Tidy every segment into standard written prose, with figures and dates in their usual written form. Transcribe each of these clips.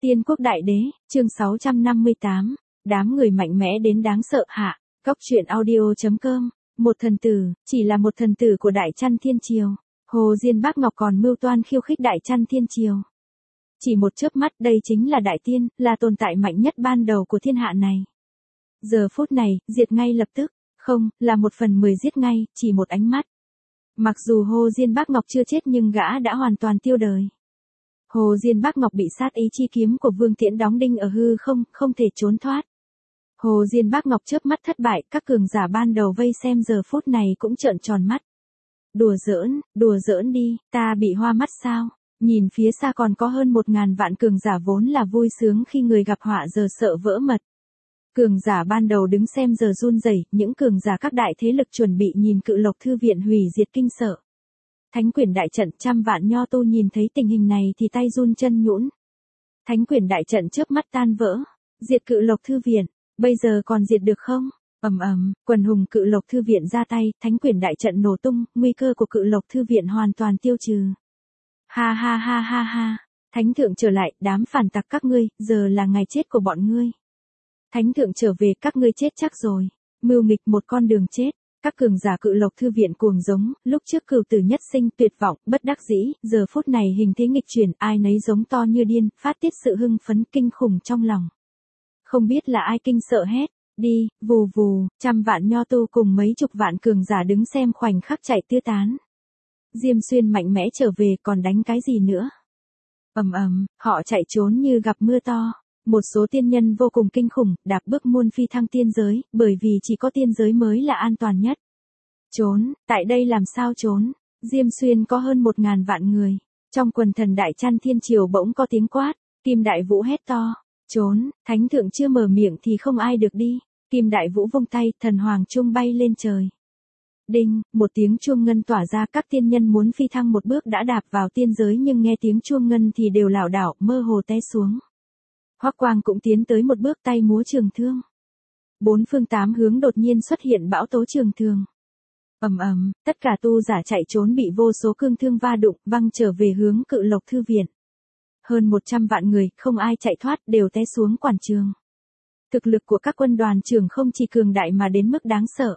Tiên quốc đại đế, chương 658, đám người mạnh mẽ đến đáng sợ hạ, Cốc truyện audio.com, một thần tử, chỉ là một thần tử của Đại Chăn Thiên Triều, Hồ Diên Bác Ngọc còn mưu toan khiêu khích Đại Chăn Thiên Triều. Chỉ một chớp mắt đây chính là đại tiên, là tồn tại mạnh nhất ban đầu của thiên hạ này. Giờ phút này, diệt ngay lập tức, không, là 1/10 giết ngay, chỉ một ánh mắt. Mặc dù Hồ Diên Bác Ngọc chưa chết nhưng gã đã hoàn toàn tiêu đời. Hồ Diên Bác Ngọc bị sát ý chi kiếm của Vương Tiễn đóng đinh ở hư không, không thể trốn thoát. Hồ Diên Bác Ngọc chớp mắt thất bại, các cường giả ban đầu vây xem giờ phút này cũng trợn tròn mắt. Đùa giỡn đi, ta bị hoa mắt sao? Nhìn phía xa còn có hơn 1000 vạn cường giả vốn là vui sướng khi người gặp họa giờ sợ vỡ mật. Cường giả ban đầu đứng xem giờ run rẩy, những cường giả các đại thế lực chuẩn bị nhìn Cự Lộc Thư viện hủy diệt kinh sợ. Thánh quyển đại trận, trăm vạn nho tu nhìn thấy tình hình này thì tay run chân nhũn. Thánh quyển đại trận chớp mắt tan vỡ, diệt Cự Lộc Thư viện, bây giờ còn diệt được không? Quần hùng Cự Lộc Thư viện ra tay, thánh quyển đại trận nổ tung, nguy cơ của Cự Lộc Thư viện hoàn toàn tiêu trừ. Ha ha ha ha ha, thánh thượng trở lại, đám phản tặc các ngươi, giờ là ngày chết của bọn ngươi. Thánh thượng trở về, các ngươi chết chắc rồi, mưu nghịch một con đường chết. Các cường giả Cự Lộc Thư viện cuồng giống, lúc trước cửu tử nhất sinh tuyệt vọng, bất đắc dĩ, giờ phút này hình thế nghịch chuyển, ai nấy giống to như điên, phát tiết sự hưng phấn kinh khủng trong lòng. Không biết là ai kinh sợ hét, đi, vù vù, trăm vạn nho tu cùng mấy chục vạn cường giả đứng xem khoảnh khắc chạy tứ tán. Diêm Xuyên mạnh mẽ trở về còn đánh cái gì nữa? Họ chạy trốn như gặp mưa to. Một số tiên nhân vô cùng kinh khủng, đạp bước muôn phi thăng tiên giới, bởi vì chỉ có tiên giới mới là an toàn nhất. Trốn, tại đây làm sao trốn? Diêm Xuyên có hơn 1000 vạn người. Trong quần thần Đại Chăn Thiên Triều bỗng có tiếng quát, Kim Đại Vũ hét to, trốn, thánh thượng chưa mở miệng thì không ai được đi. Kim Đại Vũ vung tay, thần hoàng chuông bay lên trời. Đinh, một tiếng chuông ngân tỏa ra, các tiên nhân muốn phi thăng một bước đã đạp vào tiên giới nhưng nghe tiếng chuông ngân thì đều lảo đảo, mơ hồ té xuống. Hoắc Quang cũng tiến tới một bước, tay múa trường thương. Bốn phương tám hướng đột nhiên xuất hiện bão tố trường thương. Tất cả tu giả chạy trốn bị vô số cương thương va đụng, văng trở về hướng Cự Lộc Thư viện. Hơn 100 vạn người, không ai chạy thoát, đều té xuống quảng trường. Thực lực của các quân đoàn trưởng không chỉ cường đại mà đến mức đáng sợ.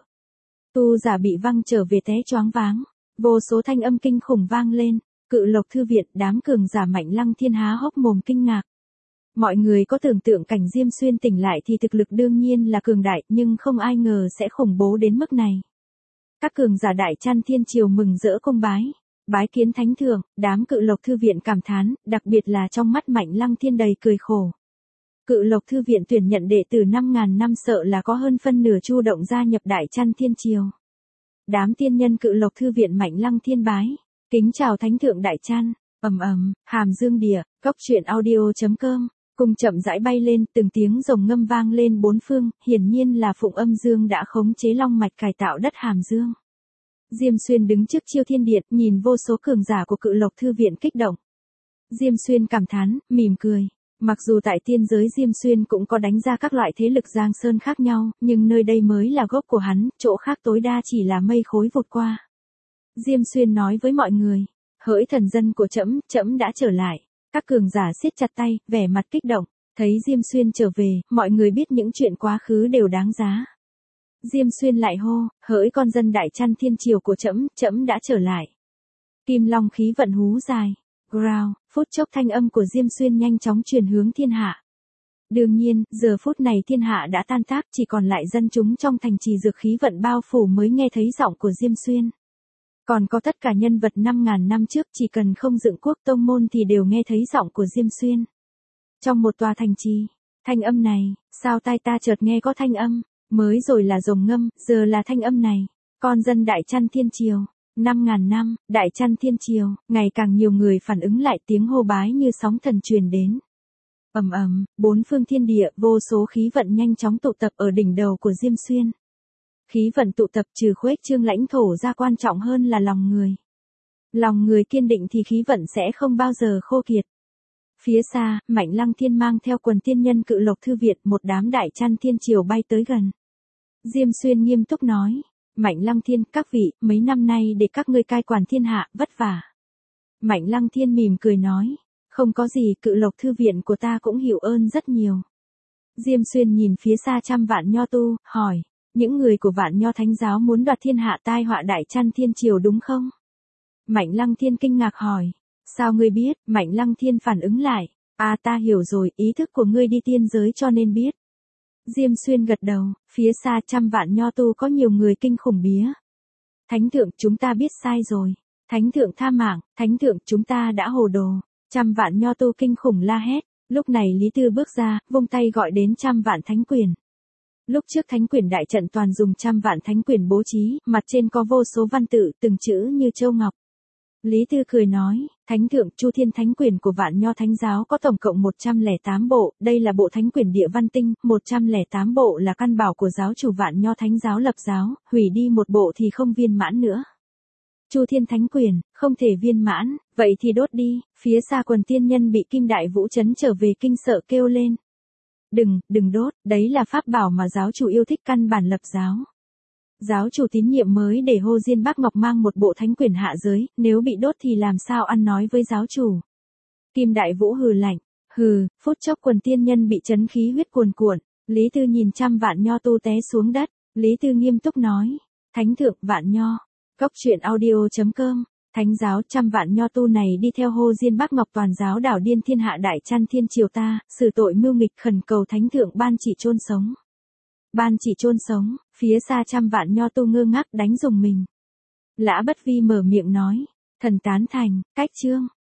Tu giả bị văng trở về té choáng váng, vô số thanh âm kinh khủng vang lên. Cự Lộc Thư viện, đám cường giả Mạnh Lăng Thiên há hốc mồm kinh ngạc. Mọi người có tưởng tượng cảnh Diêm Xuyên tỉnh lại thì thực lực đương nhiên là cường đại, nhưng không ai ngờ sẽ khủng bố đến mức này. Các cường giả Đại Chăn Thiên Triều mừng rỡ cung bái kiến thánh thượng, đám Cự Lộc Thư viện cảm thán, đặc biệt là trong mắt Mạnh Lăng Thiên đầy cười khổ. Cự Lộc Thư viện tuyển nhận đệ tử 5000 năm sợ là có hơn phân nửa chu động gia nhập Đại Chăn Thiên Triều. Đám tiên nhân Cự Lộc Thư viện Mạnh Lăng Thiên bái, kính chào thánh thượng Đại Chăn. Hàm Dương Địa, Cốc truyện audio.com. Cùng chậm rãi bay lên, từng tiếng rồng ngâm vang lên bốn phương, hiển nhiên là Phụng Âm Dương đã khống chế long mạch cải tạo đất Hàm Dương. Diêm Xuyên đứng trước Chiêu Thiên Điện, nhìn vô số cường giả của Cự Lộc Thư viện kích động. Diêm Xuyên cảm thán, mỉm cười. Mặc dù tại tiên giới Diêm Xuyên cũng có đánh ra các loại thế lực giang sơn khác nhau, nhưng nơi đây mới là gốc của hắn, chỗ khác tối đa chỉ là mây khói vụt qua. Diêm Xuyên nói với mọi người, hỡi thần dân của trẫm đã trở lại. Các cường giả siết chặt tay, vẻ mặt kích động, thấy Diêm Xuyên trở về, mọi người biết những chuyện quá khứ đều đáng giá. Diêm Xuyên lại hô, hỡi con dân Đại Chăn Thiên Triều của trẫm đã trở lại. Kim Long khí vận hú dài, growl, phút chốc thanh âm của Diêm Xuyên nhanh chóng truyền hướng thiên hạ. Đương nhiên, giờ phút này thiên hạ đã tan tác, chỉ còn lại dân chúng trong thành trì dược khí vận bao phủ mới nghe thấy giọng của Diêm Xuyên. Còn có tất cả nhân vật 5000 năm trước chỉ cần không dựng quốc tông môn thì đều nghe thấy giọng của Diêm Xuyên. Trong một tòa thành trì, thanh âm này, sao tai ta chợt nghe có thanh âm, mới rồi là rồng ngâm, giờ là thanh âm này. Con dân Đại Chăn Thiên Triều, 5000 năm, Đại Chăn Thiên Triều, ngày càng nhiều người phản ứng lại tiếng hô bái như sóng thần truyền đến. Bốn phương thiên địa, vô số khí vận nhanh chóng tụ tập ở đỉnh đầu của Diêm Xuyên. Khí vận tụ tập trừ khuếch trương lãnh thổ ra quan trọng hơn là lòng người. Lòng người kiên định thì khí vận sẽ không bao giờ khô kiệt. Phía xa, Mạnh Lăng Thiên mang theo quần tiên nhân Cự Lộc Thư viện, một đám Đại Chăn Thiên Triều bay tới gần. Diêm Xuyên nghiêm túc nói, Mạnh Lăng Thiên, các vị, mấy năm nay để các ngươi cai quản thiên hạ, vất vả. Mạnh Lăng Thiên mỉm cười nói, Không có gì, Cự Lộc thư viện của ta cũng hiểu ơn rất nhiều. Diêm Xuyên nhìn phía xa trăm vạn nho tu, hỏi, những người của Vạn Nho Thánh giáo muốn đoạt thiên hạ tai họa Đại Chăn Thiên Triều đúng không? Mạnh Lăng Thiên kinh ngạc hỏi, sao ngươi biết? Mạnh Lăng Thiên phản ứng lại, ta hiểu rồi, ý thức của ngươi đi tiên giới cho nên biết. Diêm Xuyên gật đầu, phía xa trăm vạn nho tu có nhiều người kinh khủng bía. Thánh thượng, chúng ta biết sai rồi. Thánh thượng tha mạng, thánh thượng, chúng ta đã hồ đồ. Trăm vạn nho tu kinh khủng la hét. Lúc này Lý Tư bước ra, vung tay gọi đến trăm vạn thánh quyền. Lúc trước thánh quyền đại trận toàn dùng trăm vạn thánh quyền bố trí, mặt trên có vô số văn tự, từng chữ như châu ngọc. Lý Tư cười nói, thánh thượng, Chu Thiên thánh quyền của Vạn Nho Thánh giáo có tổng cộng 108 bộ, đây là bộ thánh quyền địa văn tinh, 108 bộ là căn bảo của giáo chủ Vạn Nho Thánh giáo lập giáo, hủy đi một bộ thì không viên mãn nữa. Chu Thiên thánh quyền, không thể viên mãn, vậy thì đốt đi. Phía xa quần tiên nhân bị Kim Đại Vũ trấn trở về kinh sợ kêu lên. Đừng đốt, đấy là pháp bảo mà giáo chủ yêu thích, căn bản lập giáo. Giáo chủ tín nhiệm mới để Hồ Diên Bác Ngọc mang một bộ thánh quyền hạ giới, nếu bị đốt thì làm sao ăn nói với giáo chủ. Kim Đại Vũ hừ lạnh, phút chốc quần tiên nhân bị chấn khí huyết cuồn cuộn. Lý Tư nhìn trăm vạn nho tu té xuống đất, Lý Tư nghiêm túc nói, thánh thượng Vạn Nho, Cốc truyện audio.com, thánh giáo trăm vạn nho tu này đi theo Hồ Diên Bác Ngọc toàn giáo đảo điên thiên hạ Đại Chăn Thiên Triều ta, xử tội mưu nghịch, khẩn cầu thánh thượng ban chỉ chôn sống. Ban chỉ chôn sống, phía xa trăm vạn nho tu ngơ ngác đánh rùng mình. Lã Bất Vi mở miệng nói, thần tán thành, cách chương.